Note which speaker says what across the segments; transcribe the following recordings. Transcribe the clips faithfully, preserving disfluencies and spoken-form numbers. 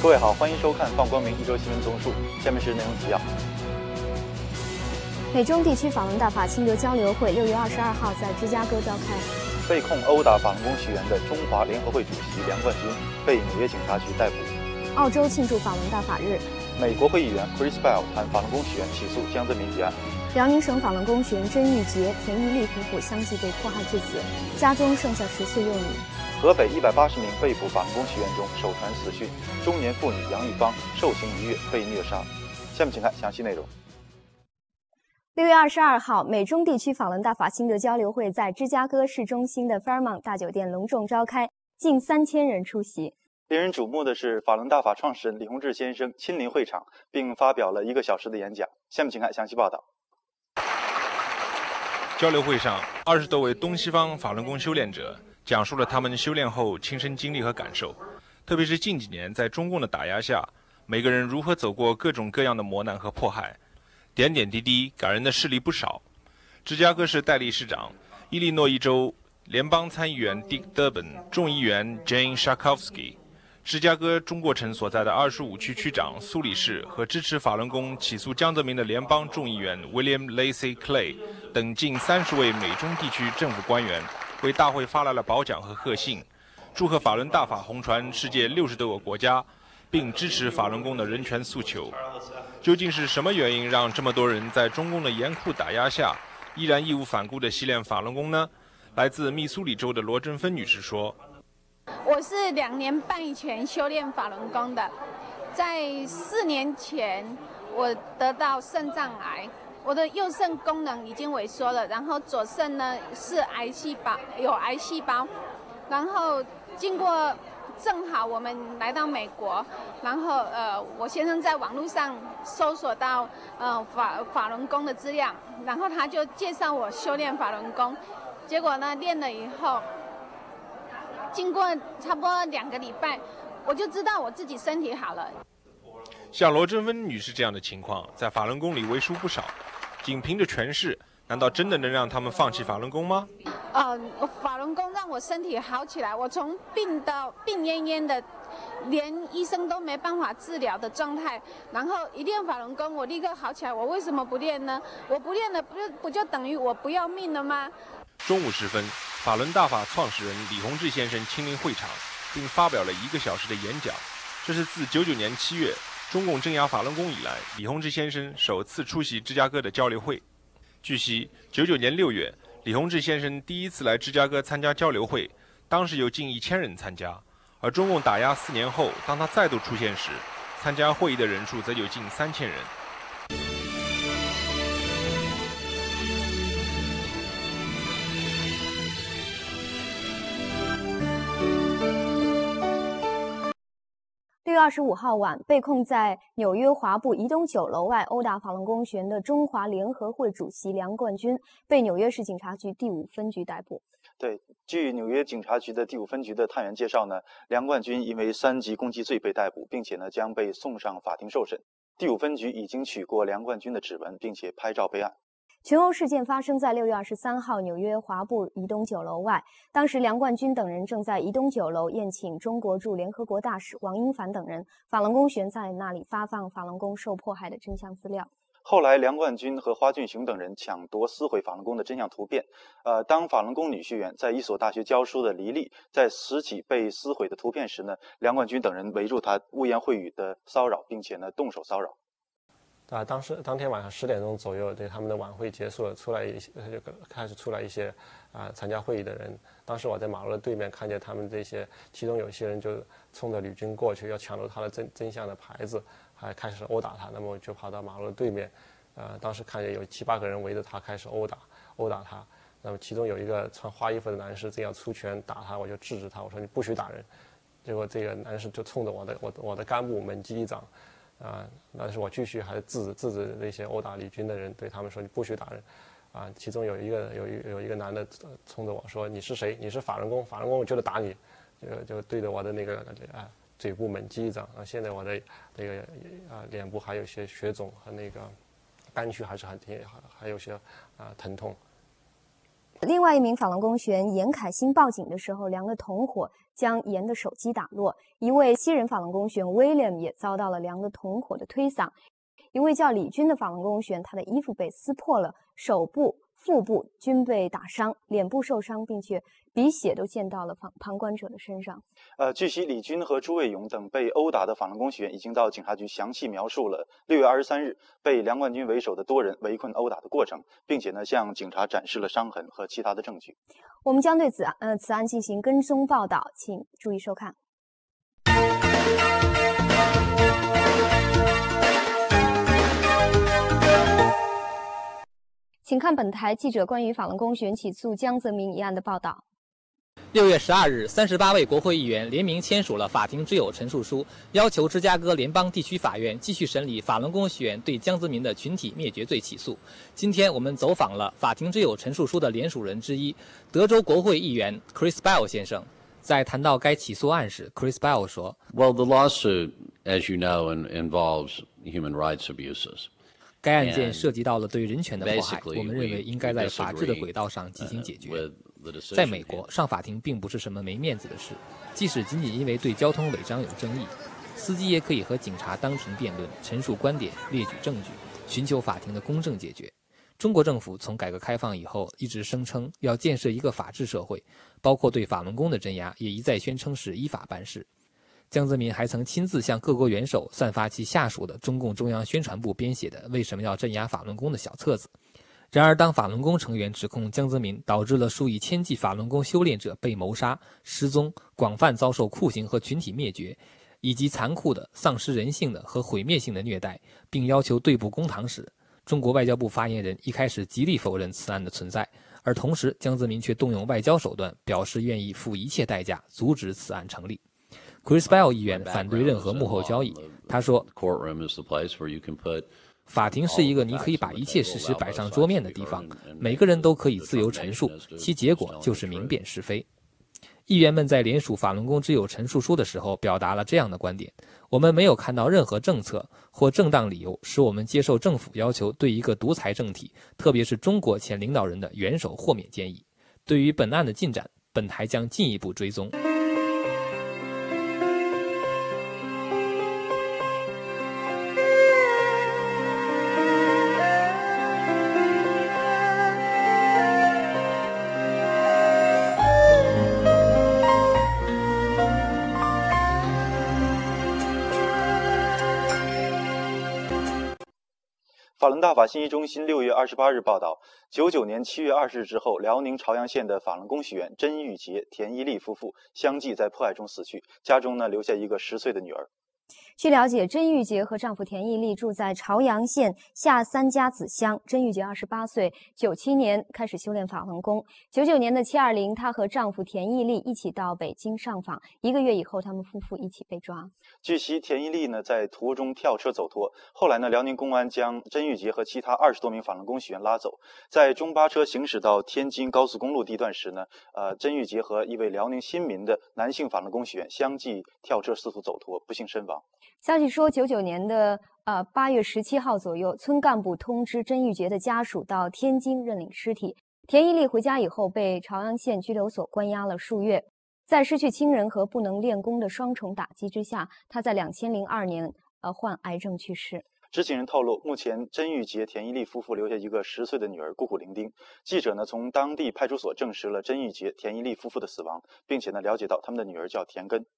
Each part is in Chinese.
Speaker 1: 各位好，欢迎收看放光明一周新闻综述。下面是内容提要：
Speaker 2: 美中地区法轮大法清德交流会六月二十二号在芝加哥召开。
Speaker 1: 被控殴打法轮功学员的中华联合会主席梁冠军被纽约警察局逮捕。
Speaker 2: 澳洲庆祝法轮大法日。
Speaker 1: 美国会议员 Chris Bell 谈法轮功学员起诉江泽民一案。
Speaker 2: 辽宁省法轮功学员甄玉洁、田玉丽夫妇相继被迫害致死，家中剩下十岁幼女。
Speaker 1: 河北一百八十名被捕法轮功学员中，首传死讯，中年妇女杨玉芳受刑一月被虐杀。下面请看详细内容。
Speaker 2: 六月二十二号，美中地区法轮大法清德交流会在芝加哥市中心的 Fairmont 大酒店隆重召开，近三千人出席。
Speaker 1: 令人瞩目的是，法轮大法创始人李洪志先生亲临会场，并发表了一个小时的演讲。下面请看详细报道。
Speaker 3: 交流会上，二十多位东西方法轮功修炼者讲述了他们修炼后亲身经历和感受，特别是近几年在中共的打压下，每个人如何走过各种各样的磨难和迫害，点点滴滴感人的事例不少。芝加哥市代理市长、伊利诺伊州联邦参议员 Dick Durbin、众议员 Jane Schakowsky、芝加哥中国城所在的二十五区区长苏理士和支持法轮功起诉江泽民的联邦众议员 William Lacy Clay 等近三十位美中地区政府官员为大会发来了褒奖和贺信，祝贺法轮大法红传世界六十多个国家，并支持法轮功的人权诉求。究竟是什么原因让这么多人在中共的严酷打压下依然义无反顾地习练法轮功呢？来自密苏里州的罗珍芬女士说：
Speaker 4: 我是两年半以前修炼法轮功的，在四年前我得到肾脏癌，我的右肾功能已经萎缩了，然后左肾呢是癌细胞，有癌细胞，然后经过正好我们来到美国，然后呃我先生在网络上搜索到呃法法轮功的资料，然后他就介绍我修炼法轮功，结果呢练了以后。经过差不多两个礼拜，我就知道我自己身体好了。
Speaker 3: 像罗珍芬女士这样的情况，在法轮功里为数不少。仅凭着权势，难道真的能让他们放弃法轮功吗？
Speaker 4: 呃，法轮功让我身体好起来，我从病到病恹恹的，连医生都没办法治疗的状态，然后一练法轮功，我立刻好起来。我为什么不练呢？我不练了，不就不就等于我不要命了吗？
Speaker 3: 中午时分，法轮大法创始人李洪志先生亲临会场，并发表了一个小时的演讲。这是自九九年七月中共镇压法轮功以来，李洪志先生首次出席芝加哥的交流会。据悉，九九年六月，李洪志先生第一次来芝加哥参加交流会，当时有近一千人参加。而中共打压四年后，当他再度出现时，参加会议的人数则有近三千人。
Speaker 2: 六月二十五号晚，被控在纽约华埠怡东酒楼外殴打法轮功学员的中华联合会主席梁冠军被纽约市警察局第五分局逮捕。
Speaker 1: 对，据纽约警察局的第五分局的探员介绍呢，梁冠军因为三级攻击罪被逮捕，并且呢将被送上法庭受审。第五分局已经取过梁冠军的指纹，并且拍照备案。
Speaker 2: 群殴事件发生在六月二十三号纽约华埠怡东酒楼外，当时梁冠军等人正在怡东酒楼宴请中国驻联合国大使王英凡等人，法轮功学员在那里发放法轮功受迫害的真相资料。
Speaker 1: 后来，梁冠军和花俊雄等人抢夺撕毁法轮功的真相图片。呃，当法轮功女学员在一所大学教书的黎丽在拾起被撕毁的图片时呢，梁冠军等人围住她，污言秽语的骚扰，并且呢动手骚扰。
Speaker 5: 啊，当时当天晚上十点钟左右，对他们的晚会结束了，出来一些就开始出来一些啊参加会议的人。当时我在马路的对面看见他们这些，其中有些人就冲着吕军过去，要抢夺他的真真相的牌子，还开始殴打他。那么我就跑到马路的对面，呃，当时看见有七八个人围着他开始殴打殴打他。那么其中有一个穿花衣服的男士正要出拳打他，我就制止他，我说你不许打人。结果这个男士就冲着我的我我的肝部猛击一掌。啊，但是我继续还是制止制止那些殴打李军的人，对他们说你不许打人，啊，其中有一个有一有一个男的冲着我说你是谁？你是法轮功，法轮功我就得打你，就就对着我的那个啊嘴部猛击一掌啊，现在我的那个啊脸部还有些血肿和那个肝区还是很还还有些啊疼痛。
Speaker 2: 另外一名法轮功学员严凯欣报警的时候，两个同伙将严的手机打落。一位西人法轮功学员 William 也遭到了梁的同伙的推搡。一位叫李军的法轮功学员，他的衣服被撕破了，手部、腹部均被打伤，脸部受伤，并且鼻血都溅到了旁旁观者的身上。
Speaker 1: 呃，据悉，李军和朱卫勇等被殴打的法轮功学员已经到警察局详细描述了六月二十三日被梁冠军为首的多人围困殴打的过程，并且呢向警察展示了伤痕和其他的证据。
Speaker 2: 我们将对此案呃此案进行跟踪报道，请注意收看。请看本台记者关于法轮功学员起诉江泽民一案的报道。
Speaker 6: 六月十二日，三十八位国会议员联名签署了法庭之友陈述书，要求芝加哥联邦地区法院继续审理法轮功学员对江泽民的群体灭绝罪起诉。今天我们走访了法庭之友陈述书的联署人之一，德州国会议员 Chris Bell 先生。在谈到该起诉案时 ，Chris Bell 说
Speaker 7: ：“Well, the lawsuit, as you know, involves human rights abuses.”
Speaker 6: 该案件涉及到了对人权的迫害，我们认为应该在法治的轨道上进行解决。在美国，上法庭并不是什么没面子的事，即使仅仅因为对交通违章有争议，司机也可以和警察当庭辩论，陈述观点，列举证据，寻求法庭的公正解决。中国政府从改革开放以后一直声称要建设一个法治社会，包括对法轮功的镇压也一再宣称是依法办事。江泽民还曾亲自向各国元首散发其下属的中共中央宣传部编写的《为什么要镇压法轮功》的小册子。然而，当法轮功成员指控江泽民导致了数以千计法轮功修炼者被谋杀、失踪、广泛遭受酷刑和群体灭绝，以及残酷的、丧失人性的和毁灭性的虐待，并要求对簿公堂时，中国外交部发言人一开始极力否认此案的存在，而同时江泽民却动用外交手段，表示愿意付一切代价阻止此案成立。Chris Bell 议员反对任何幕后交易，他说：“法庭是一个你可以把一切事实摆上桌面的地方，每个人都可以自由陈述，其结果就是明辨是非。”议员们在联署法轮功之友陈述书的时候表达了这样的观点：我们没有看到任何政策或正当理由使我们接受政府要求对一个独裁政体，特别是中国前领导人的元首豁免建议。对于本案的进展，本台将进一步追踪。
Speaker 1: 法轮大法信息中心六月二十八日报道，九九年七月二十日之后，辽宁朝阳县的法轮功学员甄玉洁、田一丽夫妇相继在迫害中死去，家中呢留下一个十岁的女儿。
Speaker 2: 据了解，甄玉洁和丈夫田义丽住在朝阳县下三家子乡。甄玉洁二十八岁，九七年开始修炼法轮功。九九年的七二零，她和丈夫田义丽一起到北京上访，一个月以后，他们夫妇一起被抓。
Speaker 1: 据悉，田一丽呢在途中跳车走脱，后来呢，辽宁公安将甄玉洁和其他二十多名法轮功学员拉走。在中巴车行驶到天津高速公路地段时呢，呃，甄玉洁和一位辽宁新民的男性法轮功学员相继跳车试图走脱，不幸身亡。
Speaker 2: 消息说，九九年的呃八月十七号左右，村干部通知甄玉洁的家属到天津认领尸体。田一丽回家以后，被朝阳县拘留所关押了数月。在失去亲人和不能练功的双重打击之下，他在两千零二年呃患癌症去世。
Speaker 1: 知情人透露，目前甄玉洁、田一丽夫妇留下一个十岁的女儿孤苦伶仃。记者呢从当地派出所证实了甄玉洁、田一丽夫妇的死亡，并且呢了解到他们的女儿叫田根。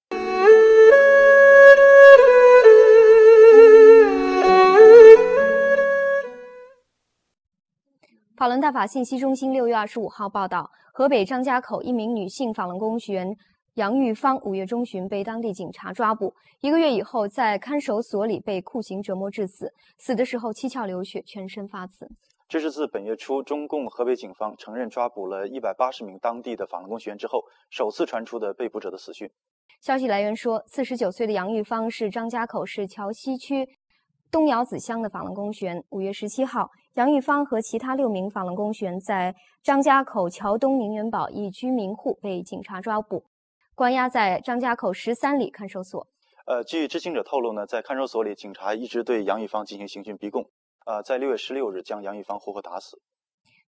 Speaker 2: 法轮大法信息中心六月二十五号报道，河北张家口一名女性法轮功学员杨玉芳五月中旬被当地警察抓捕，一个月以后在看守所里被酷刑折磨致死，死的时候七窍流血，全身发紫。
Speaker 1: 这是自本月初中共河北警方承认抓捕了一百八十名当地的法轮功学员之后，首次传出的被捕者的死讯。
Speaker 2: 消息来源说，四十九岁的杨玉芳是张家口市桥西区东窑子乡的法轮功学员。五月十七号，杨玉芳和其他六名法轮功学员在张家口桥东宁元堡一居民户被警察抓捕，关押在张家口十三里看守所。
Speaker 1: 呃，据知情者透露呢，在看守所里，警察一直对杨玉芳进行刑讯逼供。呃，在六月十六日将杨玉芳活活打死。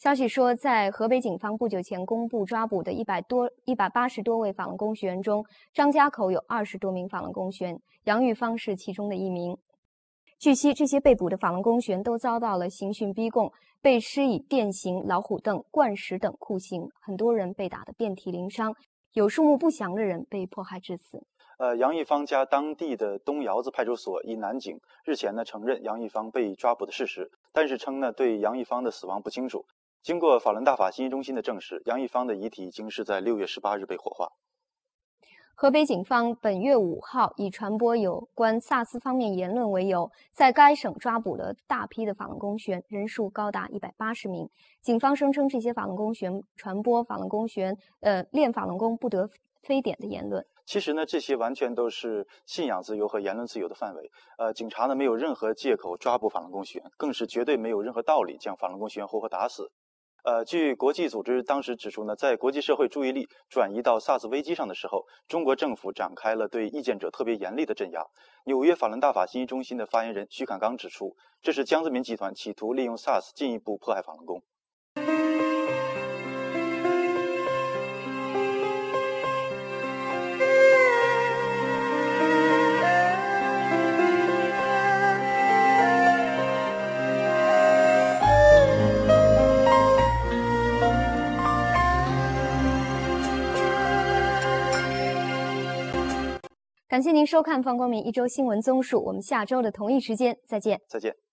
Speaker 2: 消息说，在河北警方不久前公布抓捕的一百多、一百八十多位法轮功学员中，张家口有二十多名法轮功学员，杨玉芳是其中的一名。据悉，这些被捕的法轮功学员都遭到了刑讯逼供，被施以电刑、老虎凳、灌食等酷刑，很多人被打得遍体鳞伤，有数目不详的人被迫害致死。
Speaker 1: 呃，杨玉芳家当地的东窑子派出所一男警日前呢承认杨玉芳被抓捕的事实，但是称呢对杨玉芳的死亡不清楚。经过法轮大法信息中心的证实，杨玉芳的遗体已经是在六月十八日被火化。
Speaker 2: 河北警方本月五号以传播有关萨斯方面言论为由，在该省抓捕了大批的法轮功学员，人数高达一百八十名。警方声称这些法轮功学员传播法轮功学员呃练法轮功不得非典的言论。
Speaker 1: 其实呢，这些完全都是信仰自由和言论自由的范围。呃，警察呢没有任何借口抓捕法轮功学员，更是绝对没有任何道理将法轮功学员活活打死。呃，据国际组织当时指出呢，在国际社会注意力转移到 SARS 危机上的时候，中国政府展开了对意见者特别严厉的镇压。纽约法轮大法信息中心的发言人徐侃刚指出，这是江泽民集团企图利用 SARS 进一步迫害法轮功。
Speaker 2: 感谢您收看方光明一周新闻综述，我们下周的同一时间再见。
Speaker 1: 再见。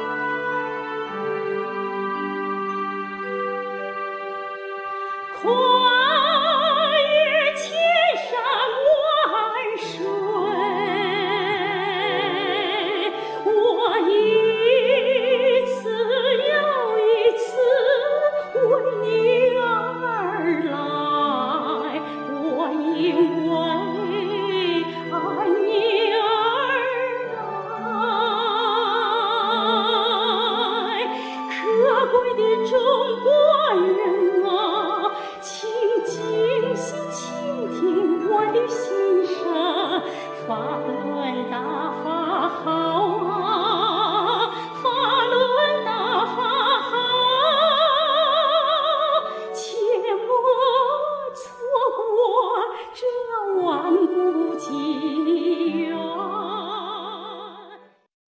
Speaker 8: 哭。